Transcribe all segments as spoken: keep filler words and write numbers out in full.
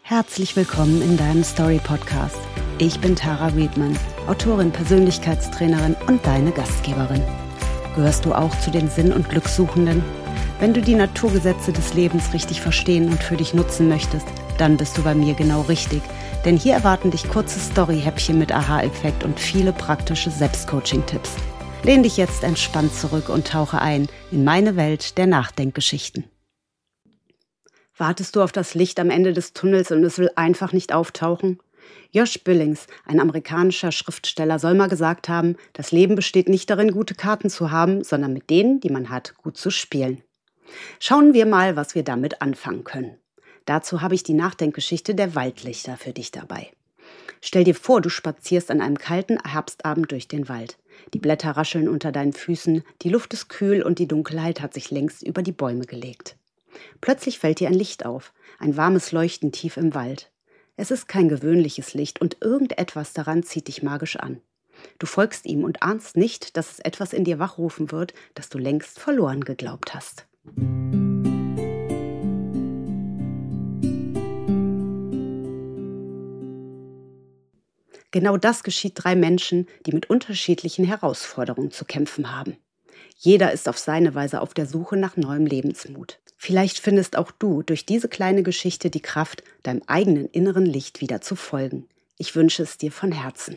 Herzlich willkommen in deinem Story-Podcast. Ich bin Tara Riedman, Autorin, Persönlichkeitstrainerin und deine Gastgeberin. Gehörst du auch zu den Sinn- und Glückssuchenden? Wenn du die Naturgesetze des Lebens richtig verstehen und für dich nutzen möchtest, dann bist du bei mir genau richtig. Denn hier erwarten dich kurze Story-Häppchen mit Aha-Effekt und viele praktische Selbstcoaching-Tipps. Lehn dich jetzt entspannt zurück und tauche ein in meine Welt der Nachdenkgeschichten. Wartest du auf das Licht am Ende des Tunnels und es will einfach nicht auftauchen? Josh Billings, ein amerikanischer Schriftsteller, soll mal gesagt haben, das Leben besteht nicht darin, gute Karten zu haben, sondern mit denen, die man hat, gut zu spielen. Schauen wir mal, was wir damit anfangen können. Dazu habe ich die Nachdenkgeschichte der Waldlichter für dich dabei. Stell dir vor, du spazierst an einem kalten Herbstabend durch den Wald. Die Blätter rascheln unter deinen Füßen, die Luft ist kühl und die Dunkelheit hat sich längst über die Bäume gelegt. Plötzlich fällt dir ein Licht auf, ein warmes Leuchten tief im Wald. Es ist kein gewöhnliches Licht und irgendetwas daran zieht dich magisch an. Du folgst ihm und ahnst nicht, dass es etwas in dir wachrufen wird, das du längst verloren geglaubt hast. Genau das geschieht drei Menschen, die mit unterschiedlichen Herausforderungen zu kämpfen haben. Jeder ist auf seine Weise auf der Suche nach neuem Lebensmut. Vielleicht findest auch du durch diese kleine Geschichte die Kraft, deinem eigenen inneren Licht wieder zu folgen. Ich wünsche es dir von Herzen.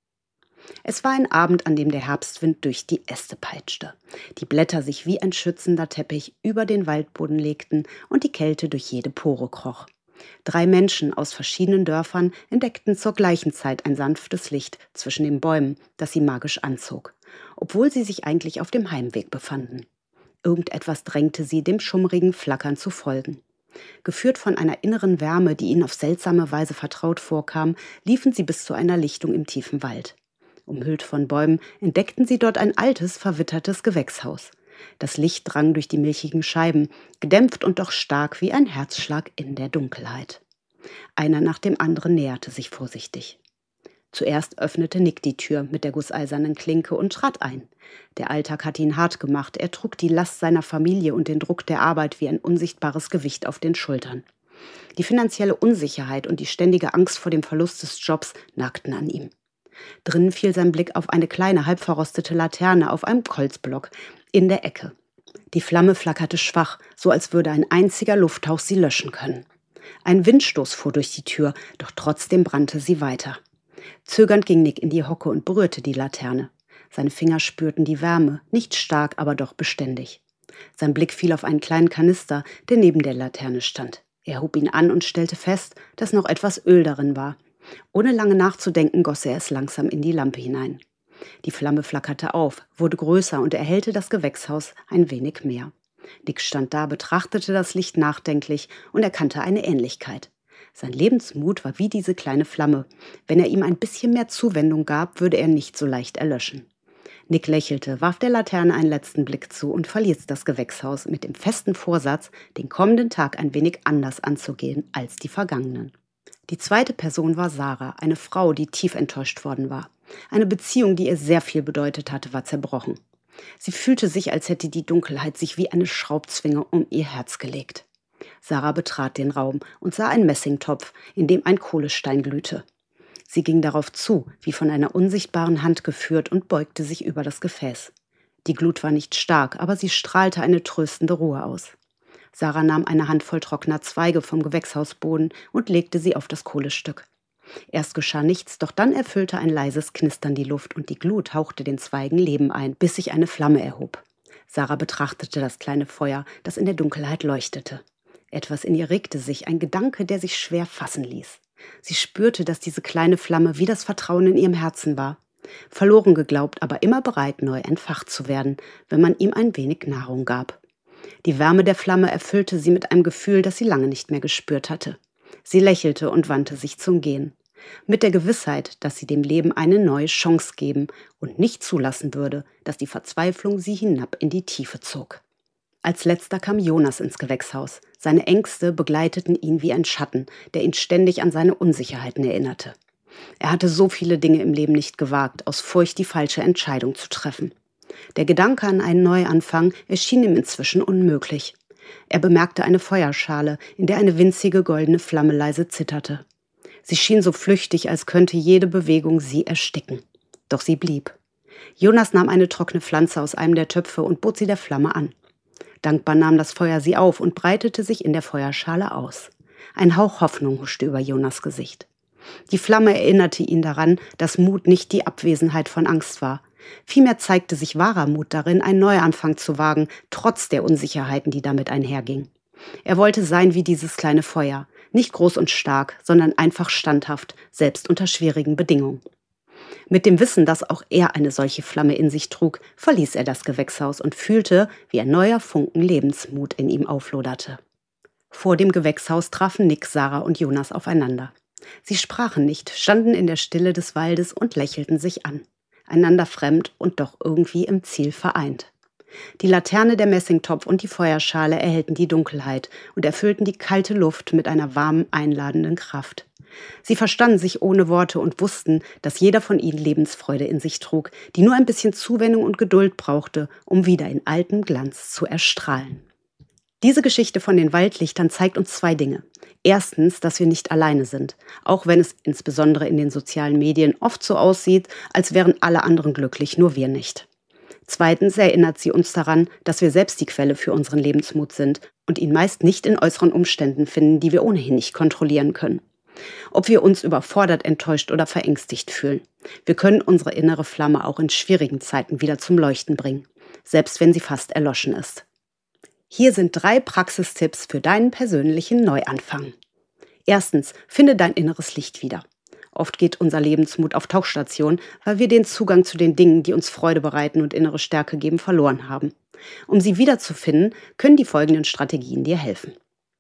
Es war ein Abend, an dem der Herbstwind durch die Äste peitschte, die Blätter sich wie ein schützender Teppich über den Waldboden legten und die Kälte durch jede Pore kroch. Drei Menschen aus verschiedenen Dörfern entdeckten zur gleichen Zeit ein sanftes Licht zwischen den Bäumen, das sie magisch anzog, obwohl sie sich eigentlich auf dem Heimweg befanden. Irgendetwas drängte sie, dem schummrigen Flackern zu folgen. Geführt von einer inneren Wärme, die ihnen auf seltsame Weise vertraut vorkam, liefen sie bis zu einer Lichtung im tiefen Wald. Umhüllt von Bäumen entdeckten sie dort ein altes, verwittertes Gewächshaus. Das Licht drang durch die milchigen Scheiben, gedämpft und doch stark wie ein Herzschlag in der Dunkelheit. Einer nach dem anderen näherte sich vorsichtig. Zuerst öffnete Nick die Tür mit der gusseisernen Klinke und trat ein. Der Alltag hatte ihn hart gemacht, er trug die Last seiner Familie und den Druck der Arbeit wie ein unsichtbares Gewicht auf den Schultern. Die finanzielle Unsicherheit und die ständige Angst vor dem Verlust des Jobs nagten an ihm. Drinnen fiel sein Blick auf eine kleine, halb verrostete Laterne auf einem Holzblock in der Ecke. Die Flamme flackerte schwach, so als würde ein einziger Lufthauch sie löschen können. Ein Windstoß fuhr durch die Tür, doch trotzdem brannte sie weiter. Zögernd ging Nick in die Hocke und berührte die Laterne. Seine Finger spürten die Wärme, nicht stark, aber doch beständig. Sein Blick fiel auf einen kleinen Kanister, der neben der Laterne stand. Er hob ihn an und stellte fest, dass noch etwas Öl darin war. Ohne lange nachzudenken, goss er es langsam in die Lampe hinein. Die Flamme flackerte auf, wurde größer und erhellte das Gewächshaus ein wenig mehr. Nick stand da, betrachtete das Licht nachdenklich und erkannte eine Ähnlichkeit. Sein Lebensmut war wie diese kleine Flamme. Wenn er ihm ein bisschen mehr Zuwendung gab, würde er nicht so leicht erlöschen. Nick lächelte, warf der Laterne einen letzten Blick zu und verließ das Gewächshaus mit dem festen Vorsatz, den kommenden Tag ein wenig anders anzugehen als die vergangenen. Die zweite Person war Sarah, eine Frau, die tief enttäuscht worden war. Eine Beziehung, die ihr sehr viel bedeutet hatte, war zerbrochen. Sie fühlte sich, als hätte die Dunkelheit sich wie eine Schraubzwinge um ihr Herz gelegt. Sarah betrat den Raum und sah einen Messingtopf, in dem ein Kohlestein glühte. Sie ging darauf zu, wie von einer unsichtbaren Hand geführt, und beugte sich über das Gefäß. Die Glut war nicht stark, aber sie strahlte eine tröstende Ruhe aus. Sarah nahm eine Handvoll trockener Zweige vom Gewächshausboden und legte sie auf das Kohlestück. Erst geschah nichts, doch dann erfüllte ein leises Knistern die Luft und die Glut hauchte den Zweigen Leben ein, bis sich eine Flamme erhob. Sarah betrachtete das kleine Feuer, das in der Dunkelheit leuchtete. Etwas in ihr regte sich, ein Gedanke, der sich schwer fassen ließ. Sie spürte, dass diese kleine Flamme wie das Vertrauen in ihrem Herzen war. Verloren geglaubt, aber immer bereit, neu entfacht zu werden, wenn man ihm ein wenig Nahrung gab. Die Wärme der Flamme erfüllte sie mit einem Gefühl, das sie lange nicht mehr gespürt hatte. Sie lächelte und wandte sich zum Gehen. Mit der Gewissheit, dass sie dem Leben eine neue Chance geben und nicht zulassen würde, dass die Verzweiflung sie hinab in die Tiefe zog. Als letzter kam Jonas ins Gewächshaus. Seine Ängste begleiteten ihn wie ein Schatten, der ihn ständig an seine Unsicherheiten erinnerte. Er hatte so viele Dinge im Leben nicht gewagt, aus Furcht die falsche Entscheidung zu treffen. Der Gedanke an einen Neuanfang erschien ihm inzwischen unmöglich. Er bemerkte eine Feuerschale, in der eine winzige goldene Flamme leise zitterte. Sie schien so flüchtig, als könnte jede Bewegung sie ersticken. Doch sie blieb. Jonas nahm eine trockene Pflanze aus einem der Töpfe und bot sie der Flamme an. Dankbar nahm das Feuer sie auf und breitete sich in der Feuerschale aus. Ein Hauch Hoffnung huschte über Jonas Gesicht. Die Flamme erinnerte ihn daran, dass Mut nicht die Abwesenheit von Angst war. Vielmehr zeigte sich wahrer Mut darin, einen Neuanfang zu wagen, trotz der Unsicherheiten, die damit einhergingen. Er wollte sein wie dieses kleine Feuer, nicht groß und stark, sondern einfach standhaft, selbst unter schwierigen Bedingungen. Mit dem Wissen, dass auch er eine solche Flamme in sich trug, verließ er das Gewächshaus und fühlte, wie ein neuer Funken Lebensmut in ihm aufloderte. Vor dem Gewächshaus trafen Nick, Sarah und Jonas aufeinander. Sie sprachen nicht, standen in der Stille des Waldes und lächelten sich an. Einander fremd und doch irgendwie im Ziel vereint. Die Laterne, der Messingtopf und die Feuerschale erhellten die Dunkelheit und erfüllten die kalte Luft mit einer warmen, einladenden Kraft. Sie verstanden sich ohne Worte und wussten, dass jeder von ihnen Lebensfreude in sich trug, die nur ein bisschen Zuwendung und Geduld brauchte, um wieder in altem Glanz zu erstrahlen. Diese Geschichte von den Waldlichtern zeigt uns zwei Dinge. Erstens, dass wir nicht alleine sind, auch wenn es insbesondere in den sozialen Medien oft so aussieht, als wären alle anderen glücklich, nur wir nicht. Zweitens erinnert sie uns daran, dass wir selbst die Quelle für unseren Lebensmut sind und ihn meist nicht in äußeren Umständen finden, die wir ohnehin nicht kontrollieren können. Ob wir uns überfordert, enttäuscht oder verängstigt fühlen. Wir können unsere innere Flamme auch in schwierigen Zeiten wieder zum Leuchten bringen, selbst wenn sie fast erloschen ist. Hier sind drei Praxistipps für deinen persönlichen Neuanfang. Erstens, finde dein inneres Licht wieder. Oft geht unser Lebensmut auf Tauchstation, weil wir den Zugang zu den Dingen, die uns Freude bereiten und innere Stärke geben, verloren haben. Um sie wiederzufinden, können die folgenden Strategien dir helfen.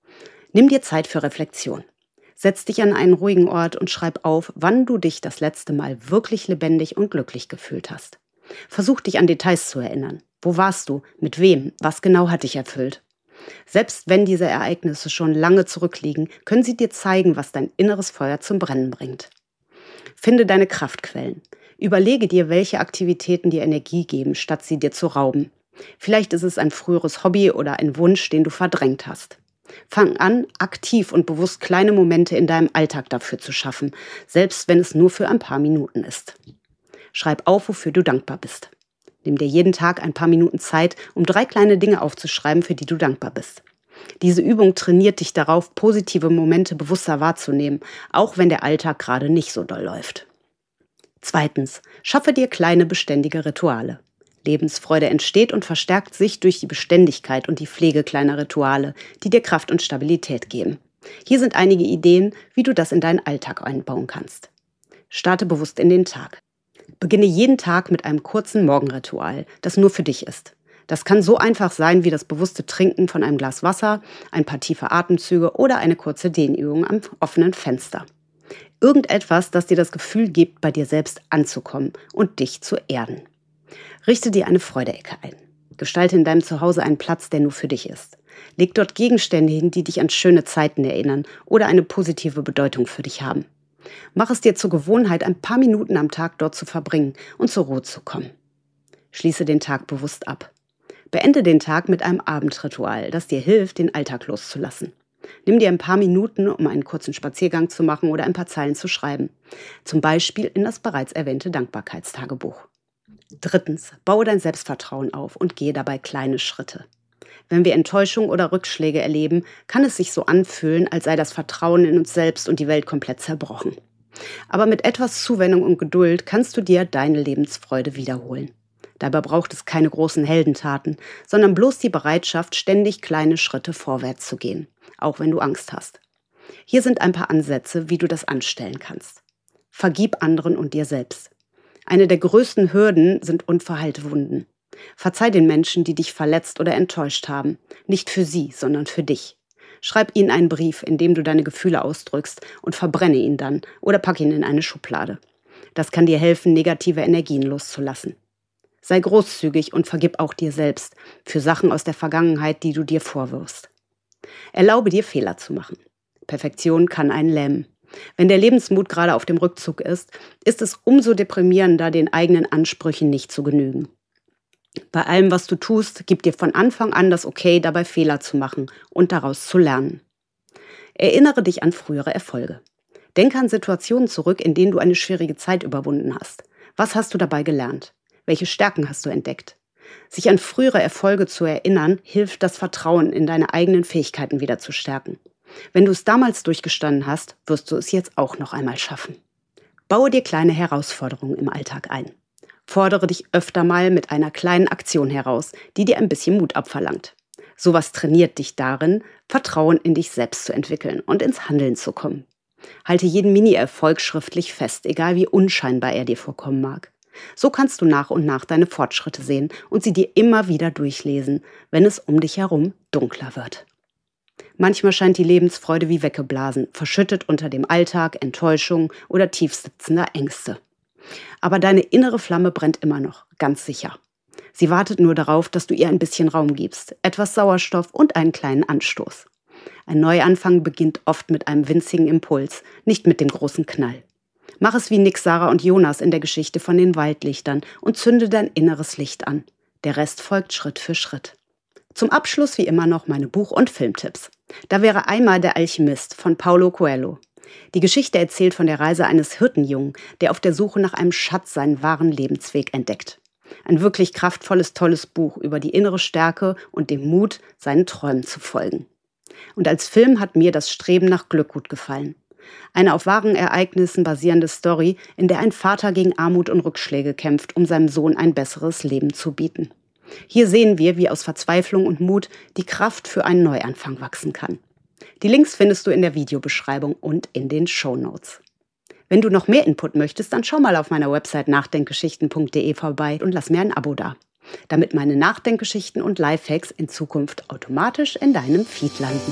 Nimm dir Zeit für Reflexion. Setz dich an einen ruhigen Ort und schreib auf, wann du dich das letzte Mal wirklich lebendig und glücklich gefühlt hast. Versuch dich an Details zu erinnern. Wo warst du? Mit wem? Was genau hat dich erfüllt? Selbst wenn diese Ereignisse schon lange zurückliegen, können sie dir zeigen, was dein inneres Feuer zum Brennen bringt. Finde deine Kraftquellen. Überlege dir, welche Aktivitäten dir Energie geben, statt sie dir zu rauben. Vielleicht ist es ein früheres Hobby oder ein Wunsch, den du verdrängt hast. Fang an, aktiv und bewusst kleine Momente in deinem Alltag dafür zu schaffen, selbst wenn es nur für ein paar Minuten ist. Schreib auf, wofür du dankbar bist. Nimm dir jeden Tag ein paar Minuten Zeit, um drei kleine Dinge aufzuschreiben, für die du dankbar bist. Diese Übung trainiert dich darauf, positive Momente bewusster wahrzunehmen, auch wenn der Alltag gerade nicht so doll läuft. Zweitens, schaffe dir kleine, beständige Rituale. Lebensfreude entsteht und verstärkt sich durch die Beständigkeit und die Pflege kleiner Rituale, die dir Kraft und Stabilität geben. Hier sind einige Ideen, wie du das in deinen Alltag einbauen kannst. Starte bewusst in den Tag. Beginne jeden Tag mit einem kurzen Morgenritual, das nur für dich ist. Das kann so einfach sein wie das bewusste Trinken von einem Glas Wasser, ein paar tiefe Atemzüge oder eine kurze Dehnübung am offenen Fenster. Irgendetwas, das dir das Gefühl gibt, bei dir selbst anzukommen und dich zu erden. Richte dir eine Freudeecke ein. Gestalte in deinem Zuhause einen Platz, der nur für dich ist. Leg dort Gegenstände hin, die dich an schöne Zeiten erinnern oder eine positive Bedeutung für dich haben. Mach es dir zur Gewohnheit, ein paar Minuten am Tag dort zu verbringen und zur Ruhe zu kommen. Schließe den Tag bewusst ab. Beende den Tag mit einem Abendritual, das dir hilft, den Alltag loszulassen. Nimm dir ein paar Minuten, um einen kurzen Spaziergang zu machen oder ein paar Zeilen zu schreiben. Zum Beispiel in das bereits erwähnte Dankbarkeitstagebuch. Drittens, baue dein Selbstvertrauen auf und gehe dabei kleine Schritte. Wenn wir Enttäuschung oder Rückschläge erleben, kann es sich so anfühlen, als sei das Vertrauen in uns selbst und die Welt komplett zerbrochen. Aber mit etwas Zuwendung und Geduld kannst du dir deine Lebensfreude wiederholen. Dabei braucht es keine großen Heldentaten, sondern bloß die Bereitschaft, ständig kleine Schritte vorwärts zu gehen, auch wenn du Angst hast. Hier sind ein paar Ansätze, wie du das anstellen kannst. Vergib anderen und dir selbst. Eine der größten Hürden sind unverheilte Wunden. Verzeih den Menschen, die dich verletzt oder enttäuscht haben. Nicht für sie, sondern für dich. Schreib ihnen einen Brief, in dem du deine Gefühle ausdrückst und verbrenne ihn dann oder pack ihn in eine Schublade. Das kann dir helfen, negative Energien loszulassen. Sei großzügig und vergib auch dir selbst für Sachen aus der Vergangenheit, die du dir vorwirfst. Erlaube dir, Fehler zu machen. Perfektion kann einen lähmen. Wenn der Lebensmut gerade auf dem Rückzug ist, ist es umso deprimierender, den eigenen Ansprüchen nicht zu genügen. Bei allem, was du tust, gib dir von Anfang an das Okay, dabei Fehler zu machen und daraus zu lernen. Erinnere dich an frühere Erfolge. Denke an Situationen zurück, in denen du eine schwierige Zeit überwunden hast. Was hast du dabei gelernt? Welche Stärken hast du entdeckt? Sich an frühere Erfolge zu erinnern, hilft, das Vertrauen in deine eigenen Fähigkeiten wieder zu stärken. Wenn du es damals durchgestanden hast, wirst du es jetzt auch noch einmal schaffen. Baue dir kleine Herausforderungen im Alltag ein. Fordere dich öfter mal mit einer kleinen Aktion heraus, die dir ein bisschen Mut abverlangt. Sowas trainiert dich darin, Vertrauen in dich selbst zu entwickeln und ins Handeln zu kommen. Halte jeden Mini-Erfolg schriftlich fest, egal wie unscheinbar er dir vorkommen mag. So kannst du nach und nach deine Fortschritte sehen und sie dir immer wieder durchlesen, wenn es um dich herum dunkler wird. Manchmal scheint die Lebensfreude wie weggeblasen, verschüttet unter dem Alltag, Enttäuschung oder tiefsitzender Ängste. Aber deine innere Flamme brennt immer noch, ganz sicher. Sie wartet nur darauf, dass du ihr ein bisschen Raum gibst, etwas Sauerstoff und einen kleinen Anstoß. Ein Neuanfang beginnt oft mit einem winzigen Impuls, nicht mit dem großen Knall. Mach es wie Nick, Sarah und Jonas in der Geschichte von den Waldlichtern und zünde dein inneres Licht an. Der Rest folgt Schritt für Schritt. Zum Abschluss wie immer noch meine Buch- und Filmtipps. Da wäre einmal Der Alchemist von Paulo Coelho. Die Geschichte erzählt von der Reise eines Hirtenjungen, der auf der Suche nach einem Schatz seinen wahren Lebensweg entdeckt. Ein wirklich kraftvolles, tolles Buch über die innere Stärke und den Mut, seinen Träumen zu folgen. Und als Film hat mir das Streben nach Glück gut gefallen. Eine auf wahren Ereignissen basierende Story, in der ein Vater gegen Armut und Rückschläge kämpft, um seinem Sohn ein besseres Leben zu bieten. Hier sehen wir, wie aus Verzweiflung und Mut die Kraft für einen Neuanfang wachsen kann. Die Links findest du in der Videobeschreibung und in den Shownotes. Wenn du noch mehr Input möchtest, dann schau mal auf meiner Website nachdenkgeschichten punkt de vorbei und lass mir ein Abo da, damit meine Nachdenkgeschichten und Lifehacks in Zukunft automatisch in deinem Feed landen.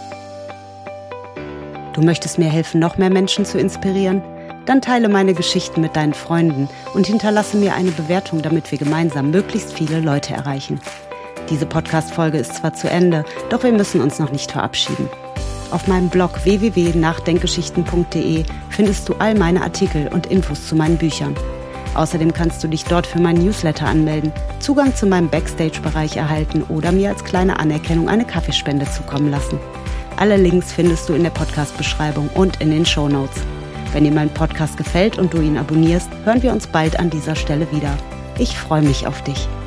Du möchtest mir helfen, noch mehr Menschen zu inspirieren? Dann teile meine Geschichten mit deinen Freunden und hinterlasse mir eine Bewertung, damit wir gemeinsam möglichst viele Leute erreichen. Diese Podcast-Folge ist zwar zu Ende, doch wir müssen uns noch nicht verabschieden. Auf meinem Blog w w w punkt nachdenkgeschichten punkt de findest du all meine Artikel und Infos zu meinen Büchern. Außerdem kannst du dich dort für meinen Newsletter anmelden, Zugang zu meinem Backstage-Bereich erhalten oder mir als kleine Anerkennung eine Kaffeespende zukommen lassen. Alle Links findest du in der Podcast-Beschreibung und in den Shownotes. Wenn dir mein Podcast gefällt und du ihn abonnierst, hören wir uns bald an dieser Stelle wieder. Ich freue mich auf dich.